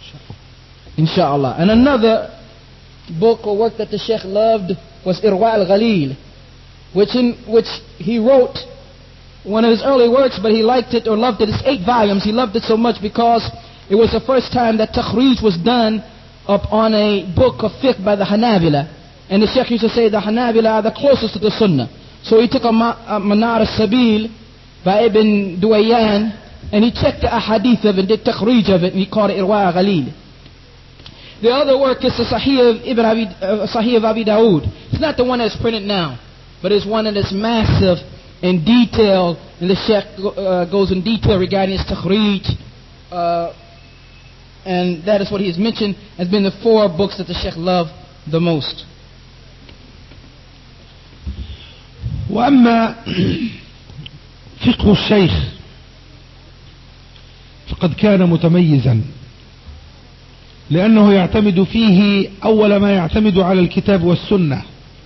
Inshallah. And another book or work that the Sheikh loved was Irwa al-Ghalil, which, in, which he wrote one of his early works, but he liked it or loved it. It's eight volumes. He loved it so much because it was the first time that takhrij was done up on a book of fiqh by the Hanabila. And the Sheikh used to say the Hanabila are the closest to the Sunnah. So he took a, ma- a Manar al-Sabil by Ibn Duwayyan, and he checked the ahadith of it, did takhrij of it, and he called it Irwa Ghalil. The other work is the Sahih of Ibn Abi, uh, Sahih of Abi Dawood. It's not the one that's printed now, but it's one that is massive in detail, and the Sheikh uh, goes in detail regarding his takhrij, uh, and that is what he has mentioned as being the four books that the Sheikh loved the most. وأما فقه الشيخ فقد كان متميزا، لأنه يعتمد فيه أول ما يعتمد على الكتاب والسنة،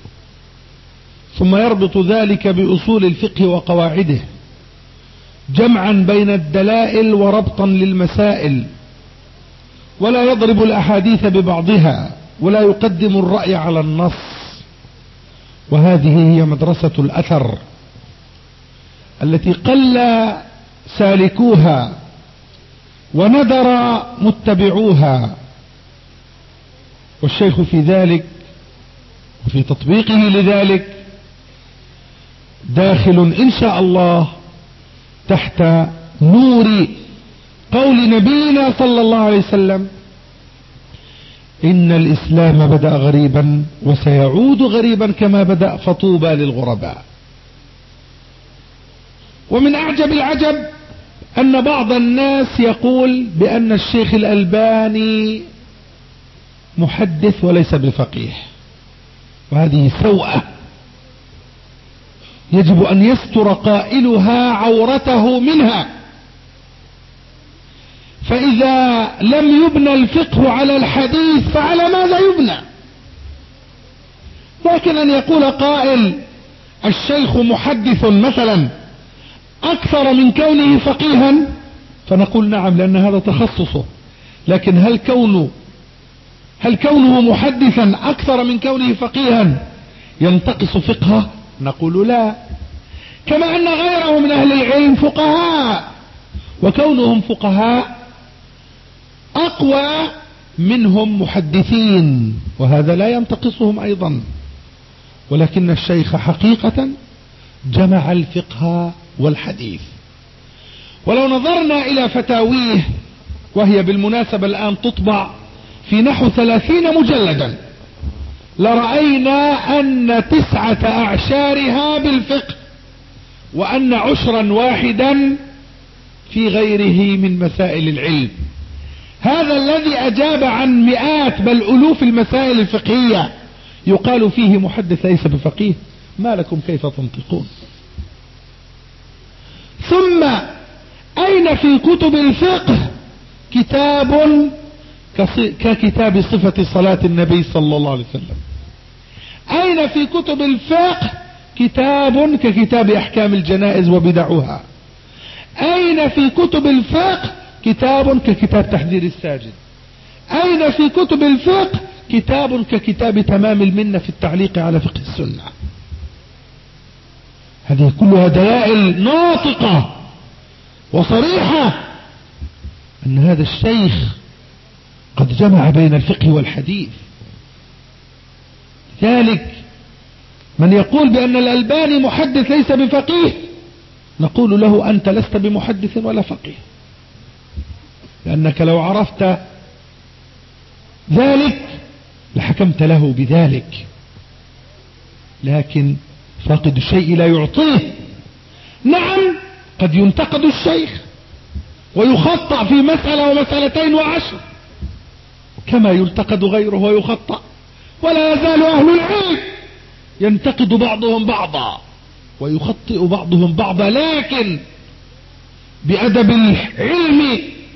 ثم يربط ذلك بأصول الفقه وقواعده، جمعا بين الدلائل وربطا للمسائل، ولا يضرب الأحاديث ببعضها، ولا يقدم الرأي على النص. وهذه هي مدرسة الأثر التي قل سالكوها وندر متبعوها، والشيخ في ذلك وفي تطبيقه لذلك داخل إن شاء الله تحت نور قول نبينا صلى الله عليه وسلم: إن الإسلام بدأ غريبا وسيعود غريبا كما بدأ فطوبى للغرباء. ومن أعجب العجب أن بعض الناس يقول بأن الشيخ الألباني محدث وليس بفقيه، وهذه سوءة يجب أن يستر قائلها عورته منها. فإذا لم يبنى الفقه على الحديث فعلى ماذا يبنى؟ لكن أن يقول قائل الشيخ محدث مثلا أكثر من كونه فقيها، فنقول نعم، لأن هذا تخصصه. لكن هل كونه هل كونه محدثا أكثر من كونه فقيها ينتقص فقهه؟ نقول لا. كما أن غيره من أهل العلم فقهاء، وكونهم فقهاء أقوى منهم محدثين، وهذا لا ينتقصهم أيضا. ولكن الشيخ حقيقة جمع الفقه والحديث. ولو نظرنا إلى فتاويه، وهي بالمناسبة الآن تطبع في نحو ثلاثين مجلدا، لرأينا أن تسعة أعشارها بالفقه، وأن عشرا واحدا في غيره من مسائل العلم. هذا الذي أجاب عن مئات بل ألوف المسائل الفقهية يقال فيه محدث ليس بفقيه؟ ما لكم كيف تنطقون؟ ثم أين في كتب الفقه كتاب ككتاب صفة صلاة النبي صلى الله عليه وسلم؟ أين في كتب الفقه كتاب ككتاب أحكام الجنائز وبدعها؟ أين في كتب الفقه كتاب ككتاب تحذير الساجد. أين في كتب الفقه كتاب ككتاب تمام المنة في التعليق على فقه السنة؟ هذه كلها دلائل ناطقة وصريحة أن هذا الشيخ قد جمع بين الفقه والحديث. لذلك من يقول بأن الألباني محدث ليس بفقيه نقول له أنت لست بمحدث ولا فقيه، لأنك لو عرفت ذلك لحكمت له بذلك، لكن فاقد الشيء لا يعطيه. نعم قد ينتقد الشيخ ويخطأ في مسألة ومسألتين وعشر كما ينتقد غيره ويخطأ، ولا يزال أهل العلم ينتقد بعضهم بعضا ويخطئ بعضهم بعضا، لكن بأدب العلم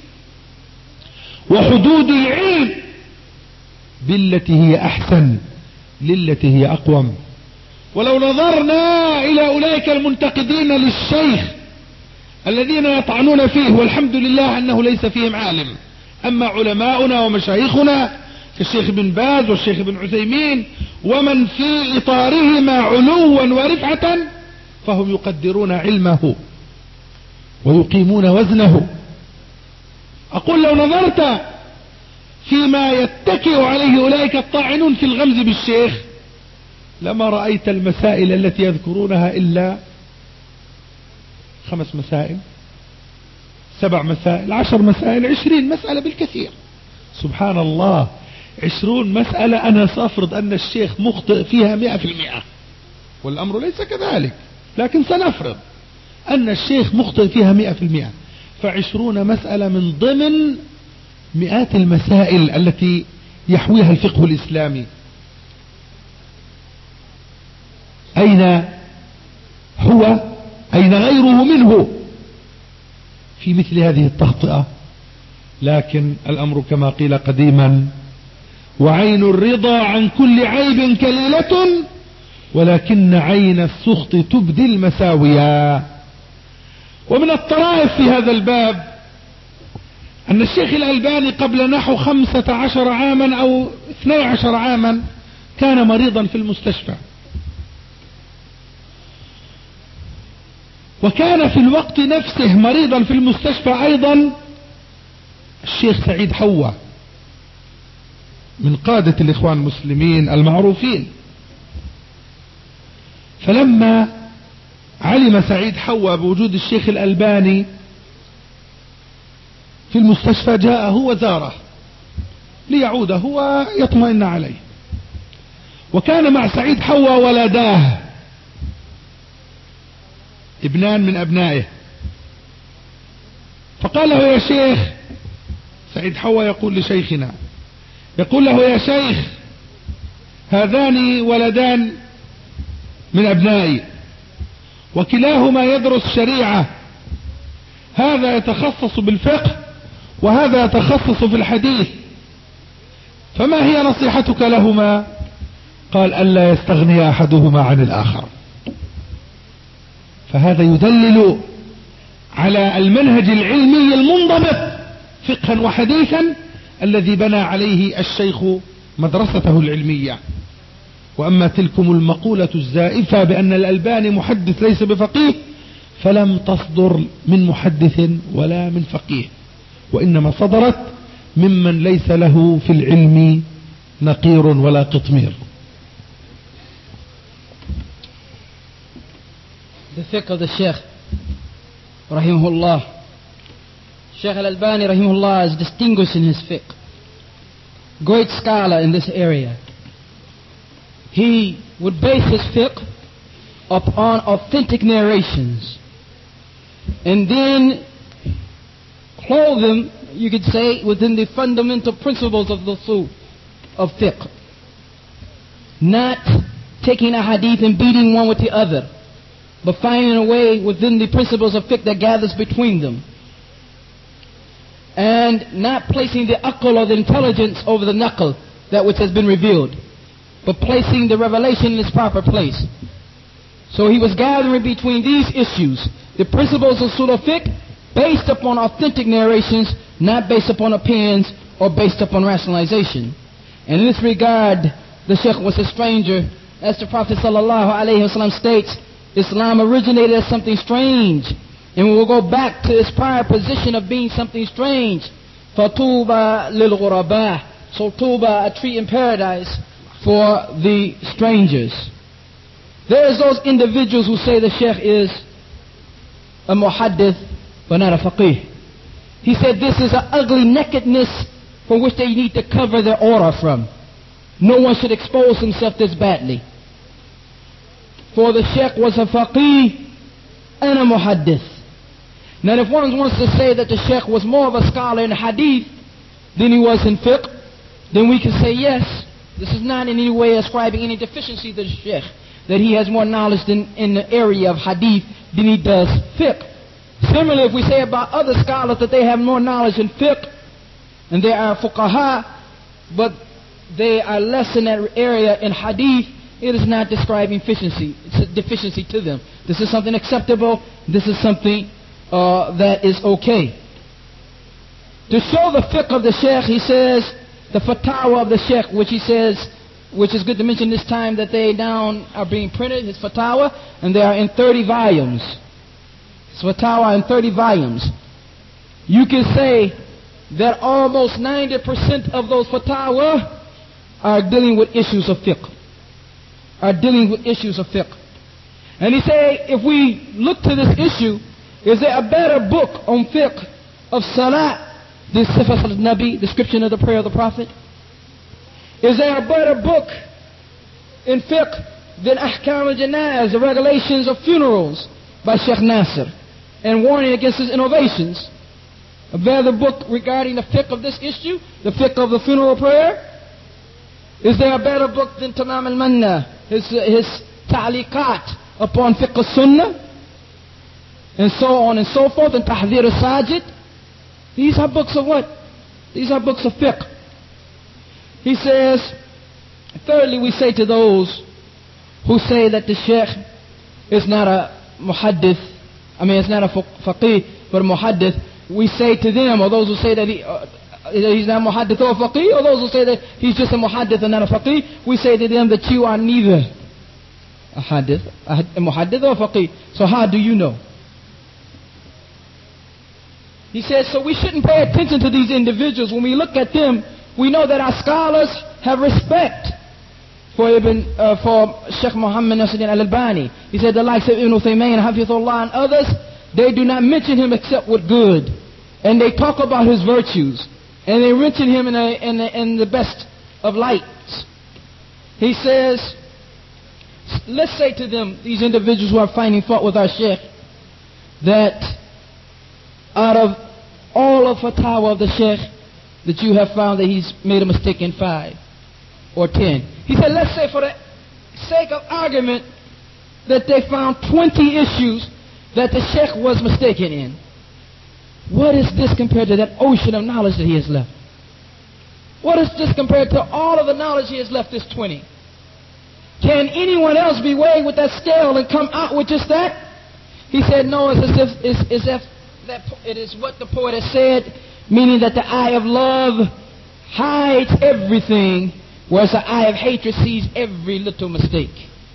وحدود العلم، بالتي هي أحسن للتي هي أقوم. ولو نظرنا إلى أولئك المنتقدين للشيخ الذين يطعنون فيه، والحمد لله أنه ليس فيهم عالم، أما علماؤنا ومشايخنا كالشيخ بن باز والشيخ بن عثيمين ومن في إطارهما علوا ورفعة فهم يقدرون علمه ويقيمون وزنه. أقول لو نظرت فيما يتكئ عليه أولئك الطاعنون في الغمز بالشيخ لما رأيت المسائل التي يذكرونها إلا خمس مسائل، سبع مسائل، عشر مسائل، عشرين مسألة بالكثير. سبحان الله، عشرون مسألة أنا سأفرض أن الشيخ مخطئ فيها مئة في المئة، والأمر ليس كذلك، لكن سنفرض أن الشيخ مخطئ فيها مئة في المئة، فعشرون مسألة من ضمن مئات المسائل التي يحويها الفقه الإسلامي. أين هو أين غيره منه في مثل هذه التخطئة؟ لكن الأمر كما قيل قديما: وعين الرضا عن كل عيب كليلة ولكن عين السخط تبدي المساويا. ومن الطرائف في هذا الباب أن الشيخ الألباني قبل نحو خمسة عشر عاما أو اثني عشر عاما كان مريضا في المستشفى، وكان في الوقت نفسه مريضا في المستشفى أيضا الشيخ سعيد حوا من قادة الإخوان المسلمين المعروفين. فلما علم سعيد حوا بوجود الشيخ الألباني في المستشفى جاءه وزاره ليعوده ويطمئن عليه، وكان مع سعيد حوا ولداه ابنان من أبنائه. فقال له: يا شيخ، سعيد حوا يقول لشيخنا، يقول له: يا شيخ، هذان ولدان من أبنائي وكلاهما يدرس شريعة، هذا يتخصص بالفقه وهذا يتخصص في الحديث، فما هي نصيحتك لهما؟ قال: ألا يستغني أحدهما عن الآخر. فهذا يدلل على المنهج العلمي المنضبط فقها وحديثا الذي بنى عليه الشيخ مدرسته العلمية. وأما تلكم المقولة الزائفة بأن الألباني محدث ليس بفقيه فلم تصدر من محدث ولا من فقيه، وإنما صدرت ممن ليس له في العلم نقير ولا قطمير. The fiqh of the Shaykh rahimahullah. Shaykh al-Albani rahimahullah is distinguished in his fiqh, great scholar in this area. He would base his fiqh upon authentic narrations and then clothe them, you could say, within the fundamental principles of the usul of fiqh, not taking a hadith and beating one with the other, but finding a way within the principles of fiqh that gathers between them, and not placing the aql or the intelligence over the naql, that which has been revealed, but placing the revelation in its proper place. So he was gathering between these issues, the principles of usul of fiqh based upon authentic narrations, not based upon opinions or based upon rationalization. And in this regard, the Sheikh was a stranger. As the Prophet sallallahu alaihi wasallam states, Islam originated as something strange, and we will go back to its prior position of being something strange. Fatuba lil ghuraba. So tuba, a tree in paradise for the strangers. There's those individuals who say the Sheikh is a muhaddith but not a faqih. He said this is an ugly nakedness from which they need to cover their aura from. No one should expose himself this badly. For the Sheikh was a faqih and a muhaddith. Now if one wants to say that the Sheikh was more of a scholar in hadith than he was in fiqh, then we can say yes, this is not in any way ascribing any deficiency to the Sheikh, that he has more knowledge than in the area of hadith than he does fiqh. Similarly, if we say about other scholars that they have more knowledge in fiqh, and they are fuqaha, but they are less in that area in hadith, it is not describing deficiency. It's a deficiency to them. This is something acceptable. This is something uh, that is okay. To show the fiqh of the Sheikh, he says, the fatwa of the Sheikh, which he says, which is good to mention this time that they down are being printed, his fatwa, and they are in thirty volumes. His fatwa in thirty volumes. You can say that almost ninety percent of those fatwa are dealing with issues of fiqh. Are dealing with issues of fiqh. And he say, if we look to this issue, is there a better book on fiqh of salat, the Sifat al-Nabi, description of the prayer of the Prophet? Is there a better book in fiqh than Ahkam al-Janaz, the regulations of funerals by Sheikh Nasir, and warning against his innovations? A better book regarding the fiqh of this issue, the fiqh of the funeral prayer? Is there a better book than Tamam al-Manna, his, his ta'liqat upon fiqh al-Sunnah, and so on and so forth, and Tahdhir al-Sajid? These are books of what? These are books of fiqh. He says, thirdly, we say to those who say that the Sheikh is not a muhaddith, I mean, it's not a faqih, but a muhaddith, we say to them, or those who say that he, uh, he's not a muhaddith or a faqih, or those who say that he's just a muhaddith and not a faqih, we say to them that you are neither a hadith, a muhaddith or a faqih. So how do you know? He says, so we shouldn't pay attention to these individuals. When we look at them, we know that our scholars have respect for Ibn, uh, for Sheikh Muhammad Nasiruddin al-Albani. He said the likes of Ibn Uthaymeen, Hafizullah, and others, they do not mention him except with good. And they talk about his virtues. And they mention him in, a, in, a, in the best of lights. He says, let's say to them, these individuals who are finding fault with our Sheikh, that out of all of fatwa of the Sheikh, that you have found that he's made a mistake in five or ten. He said, let's say for the sake of argument that they found twenty issues that the Sheikh was mistaken in. What is this compared to that ocean of knowledge that he has left? What is this compared to all of the knowledge he has left, this twenty? Can anyone else be weighed with that scale and come out with just that? He said, no, it's as if, it's as if that it is what the poet has said, meaning that the eye of love hides everything, whereas the eye of hatred sees every little mistake.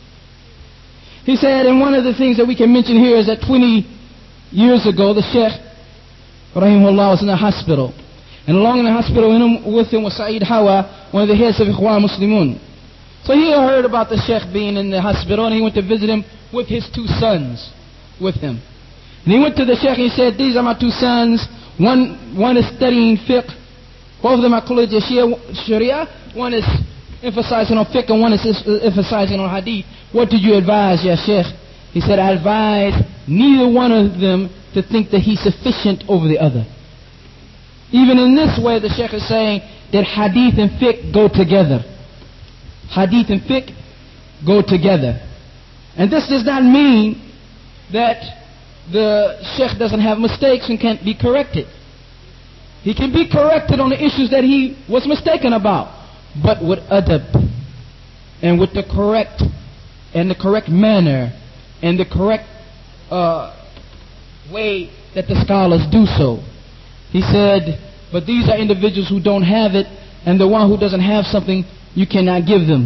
He said, and one of the things that we can mention here is that twenty years ago, the Sheikh, rahimahullah, was in a hospital. And along in the hospital with him was Saeed Hawa, one of the heads of Ikhwan Muslimun. So he heard about the Sheikh being in the hospital, and he went to visit him with his two sons with him. And he went to the Sheikh and he said, these are my two sons. One one is studying fiqh. Both of them are College Sharia. One is emphasizing on fiqh and one is emphasizing on hadith. What did you advise, Ya Sheikh? He said, I advise neither one of them to think that he's sufficient over the other. Even in this way, the Sheikh is saying that hadith and fiqh go together. Hadith and fiqh go together. And this does not mean that the Sheikh doesn't have mistakes and can't be corrected. He can be corrected on the issues that he was mistaken about, but with adab and with the correct and the correct manner and the correct uh, way that the scholars do so. He said, but these are individuals who don't have it, and the one who doesn't have something, you cannot give them.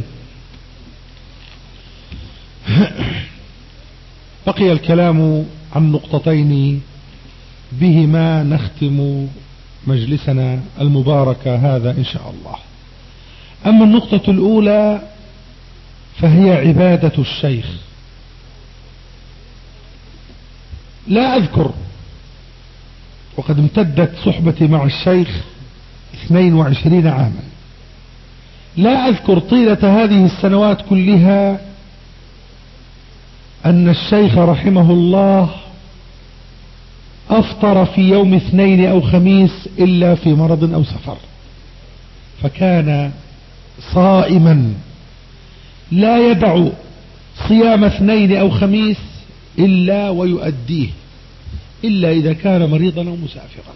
بقي الكلام عن نقطتين بهما نختم مجلسنا المبارك هذا إن شاء الله. أما النقطة الأولى فهي عبادة الشيخ. لا أذكر، وقد امتدت صحبتي مع الشيخ اثنين وعشرين عاما، لا أذكر طيلة هذه السنوات كلها أن الشيخ رحمه الله أفطر في يوم اثنين أو خميس إلا في مرض أو سفر، فكان صائما لا يدع صيام اثنين أو خميس إلا ويؤديه، إلا إذا كان مريضا أو مسافرا.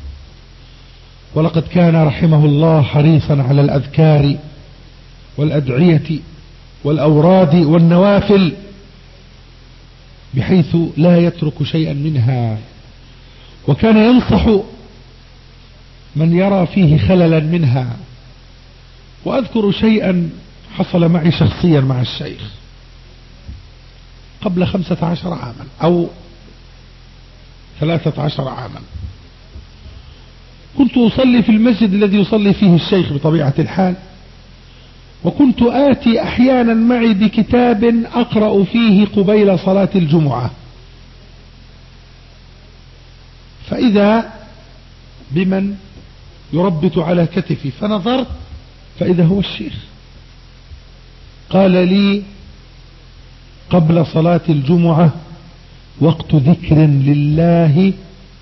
ولقد كان رحمه الله حريصا على الأذكار والأدعية والأوراد والنوافل، بحيث لا يترك شيئا منها، وكان ينصح من يرى فيه خللا منها. وأذكر شيئا حصل معي شخصيا مع الشيخ قبل خمسة عشر عاما أو ثلاثة عشر عاما. كنت أصلي في المسجد الذي يصلي فيه الشيخ بطبيعة الحال، وكنت آتي أحيانا معي بكتاب أقرأ فيه قبيل صلاة الجمعة، فإذا بمن يربط على كتفي، فنظرت فإذا هو الشيخ. قال لي قبل صلاة الجمعة وقت ذكر لله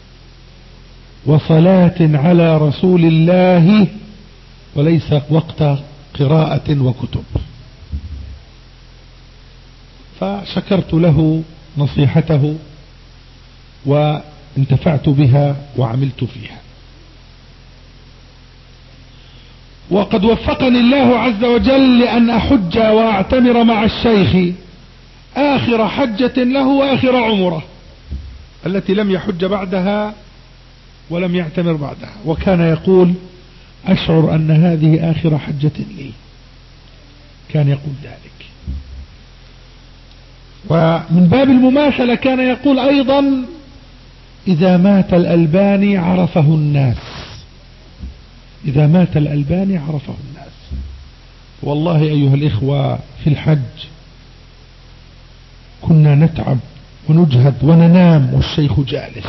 وصلاة على رسول الله، وليس وقت قراءة وكتب. فشكرت له نصيحته وانتفعت بها وعملت فيها. وقد وفقني الله عز وجل لأن أحج وأعتمر مع الشيخ آخر حجة له وآخر عمره، التي لم يحج بعدها ولم يعتمر بعدها. وكان يقول أشعر أن هذه آخر حجة لي، كان يقول ذلك. ومن باب المماثلة كان يقول أيضا إذا مات الألباني عرفه الناس، إذا مات الألباني عرفه الناس. والله أيها الإخوة في الحج كنا نتعب ونجهد وننام والشيخ جالس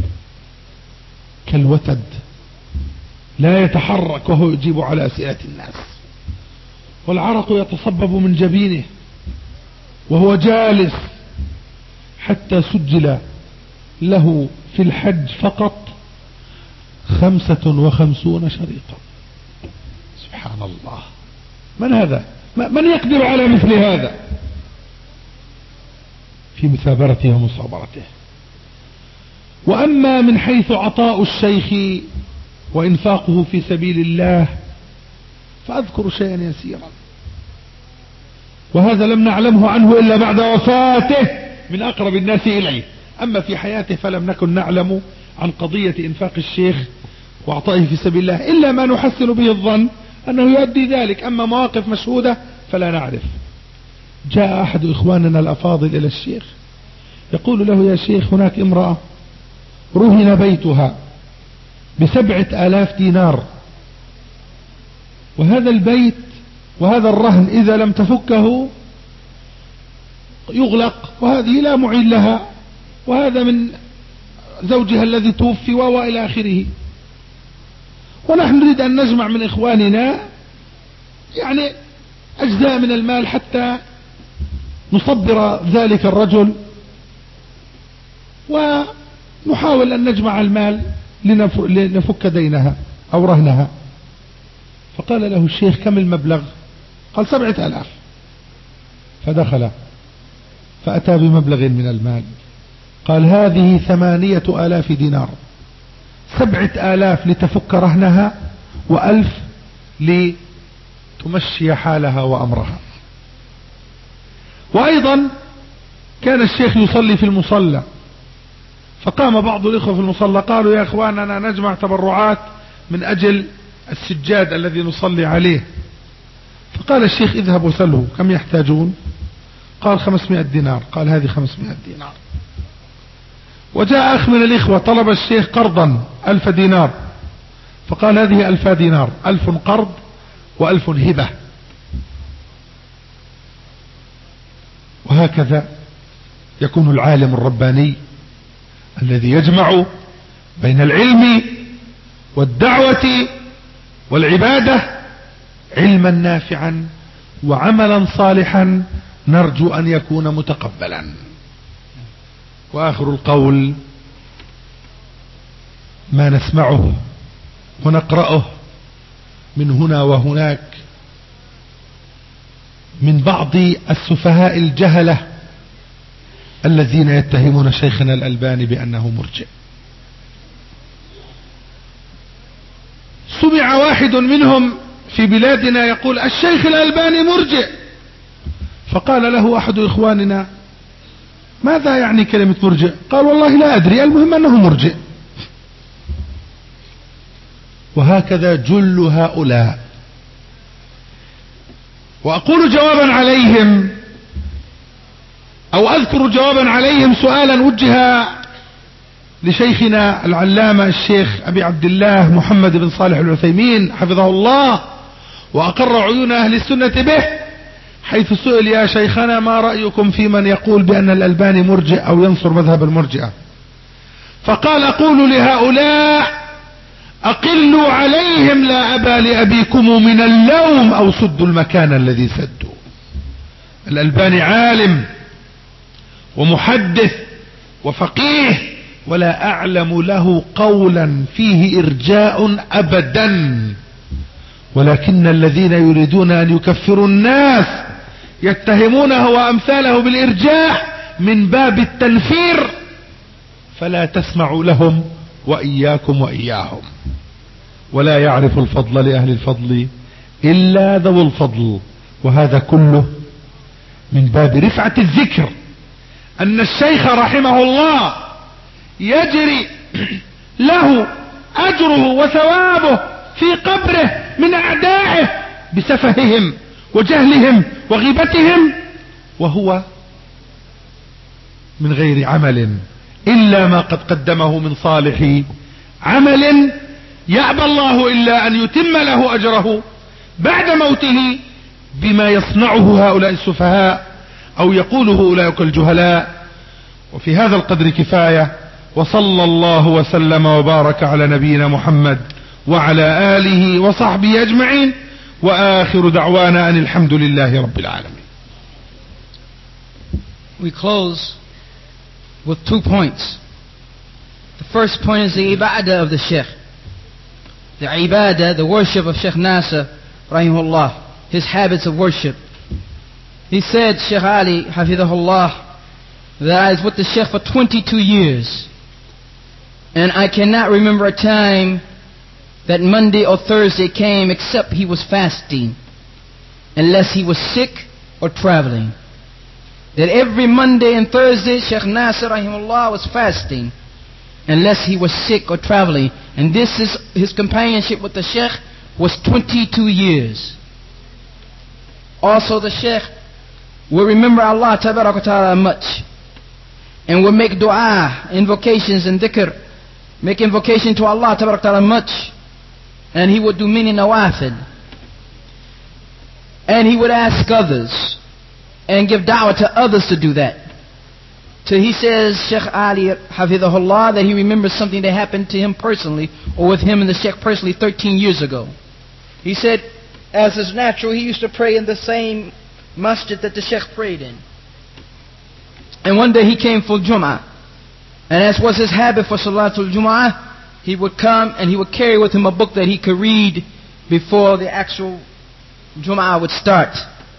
كالوتد لا يتحرك وهو يجيب على أسئلة الناس، والعرق يتصبب من جبينه وهو جالس، حتى سجل له في الحج فقط خمسة وخمسون شريطا. سبحان الله، من هذا؟ من يقدر على مثل هذا في مثابرته ومصابرته؟ وأما من حيث عطاء الشيخ وإنفاقه في سبيل الله فأذكر شيئا يسيرا، وهذا لم نعلمه عنه إلا بعد وفاته من أقرب الناس إليه. أما في حياته فلم نكن نعلم عن قضية إنفاق الشيخ وعطائه في سبيل الله إلا ما نحسن به الظن أنه يؤدي ذلك، أما مواقف مشهودة فلا نعرف. جاء أحد إخواننا الأفاضل إلى الشيخ يقول له يا شيخ هناك امرأة رهن بيتها بسبعة آلاف دينار، وهذا البيت وهذا الرهن إذا لم تفكه يغلق، وهذه لا معين لها، وهذا من زوجها الذي توفي وإلى آخره. ونحن نريد أن نجمع من إخواننا يعني أجزاء من المال حتى نصبر ذلك الرجل، ونحاول أن نجمع المال لنفك دينها أو رهنها. فقال له الشيخ كم المبلغ؟ قال سبعة آلاف. فدخل فأتى بمبلغ من المال، قال هذه ثمانية آلاف دينار، سبعة آلاف لتفك رهنها وألف لتمشي حالها وأمرها. وأيضا كان الشيخ يصلي في المصلى، فقام بعض الإخوة في المصلى قالوا: يا إخواننا نجمع تبرعات من أجل السجاد الذي نصلي عليه. فقال الشيخ: اذهبوا سلوا كم يحتاجون؟ قال: خمسمائة دينار. قال: هذه خمسمائة دينار. وجاء أخ من الإخوة طلب الشيخ قرضا ألف دينار، فقال: هذه ألف دينار، ألف قرض وألف هبة. وهكذا يكون العالم الرباني الذي يجمع بين العلم والدعوة والعبادة علما نافعا وعملا صالحا نرجو أن يكون متقبلا. وآخر القول ما نسمعه ونقرأه من هنا وهناك من بعض السفهاء الجهلة الذين يتهمون شيخنا الألباني بأنه مرجئ. سمع واحد منهم في بلادنا يقول: الشيخ الألباني مرجئ. فقال له أحد إخواننا: ماذا يعني كلمة مرجئ؟ قال: والله لا أدري، المهم أنه مرجئ. وهكذا جل هؤلاء. وأقول جوابا عليهم أو أذكر جوابا عليهم سؤالا وجه لشيخنا العلامة الشيخ أبي عبد الله محمد بن صالح العثيمين حفظه الله وأقر عيون أهل السنة به، حيث سئل: يا شيخنا ما رأيكم في من يقول بأن الألباني مرجئ أو ينصر مذهب المرجئة؟ فقال: أقول لهؤلاء: أقلوا عليهم لا أبا لأبيكم من اللوم أو سدوا المكان الذي سدوا. الألباني عالم ومحدث وفقيه، ولا أعلم له قولا فيه إرجاء أبدا، ولكن الذين يريدون أن يكفروا الناس يتهمونه وأمثاله بالإرجاء من باب التنفير، فلا تسمعوا لهم وإياكم وإياهم. ولا يعرف الفضل لأهل الفضل إلا ذو الفضل. وهذا كله من باب رفعة الذكر، أن الشيخ رحمه الله يجري له أجره وثوابه في قبره من أعدائه بسفههم وجهلهم وغيبتهم، وهو من غير عمل إلا ما قد قدمه من صالح عمل يأبى الله إلا أن يتم له أجره بعد موته بما يصنعه هؤلاء السفهاء أو يقوله أولئك الجهلاء. وفي هذا القدر كفاية، وصلى الله وسلم وبارك على نبينا محمد وعلى آله وصحبه أجمعين، وآخر دعوانا أن الحمد لله رب العالمين. We close with two points. The first point is the ibadah of the Sheikh. The ibadah, the worship of Sheikh Nasser, rahimahullah, his habits of worship. He said, Sheikh Ali, hafidhahullah, that I was with the Sheikh for twenty-two years. And I cannot remember a time that Monday or Thursday came except he was fasting, unless he was sick or traveling. That every Monday and Thursday, Sheikh Nasser, rahimahullah, was fasting, unless he was sick or traveling. And this is his companionship with the Sheikh was twenty-two years. Also the Sheikh will remember Allah tabarak wa ta'ala much, and will make dua, invocations and dhikr, make invocation to Allah tabarak wa ta'ala much, and he would do many nawafil, and he would ask others and give da'wah to others to do that. So he says, Sheikh Ali hafidhahullah, that he remembers something that happened to him personally, or with him and the Sheikh personally thirteen years ago. He said, as is natural, he used to pray in the same masjid that the Sheikh prayed in. And one day he came for Jum'ah, and as was his habit for Salatul Jum'ah, he would come and he would carry with him a book that he could read before the actual Jum'ah would start.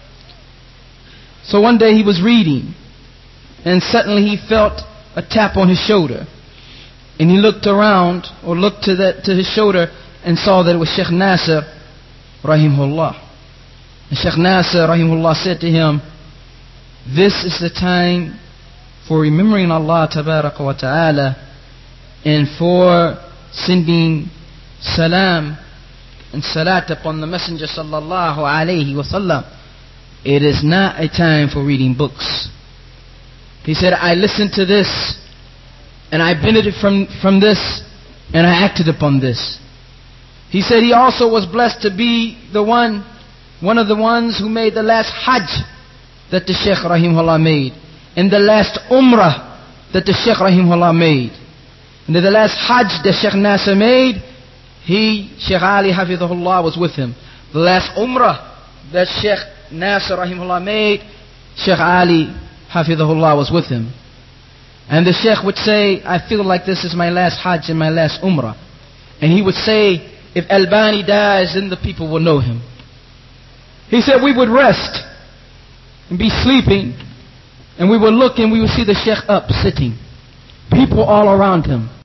So one day he was reading, and suddenly he felt a tap on his shoulder, and he looked around, or looked to that to his shoulder, and saw that it was Sheikh Nasser rahimahullah. And Sheikh Nasser rahimahullah said to him, this is the time for remembering Allah tabaraka wa ta'ala and for sending salam and salat upon the Messenger sallallahu alayhi wasallam, it is not a time for reading books. He said, I listened to this and I benefited from, from this and I acted upon this. He said he also was blessed to be the one, one of the ones who made the last Hajj that the Shaykh rahimahullah made, and the last Umrah that the Shaykh rahimahullah made. And the last Hajj that Shaykh Nasser made, he, Shaykh Ali hafidhahullah, was with him. The last Umrah that Shaykh Nasser rahimahullah made, Shaykh Ali hafidhahullah was with him. And the Shaykh would say, I feel like this is my last Hajj and my last Umrah. And he would say, if Albani dies, then the people will know him. He said we would rest and be sleeping, and we would look and we would see the Shaykh up, sitting. People all around him.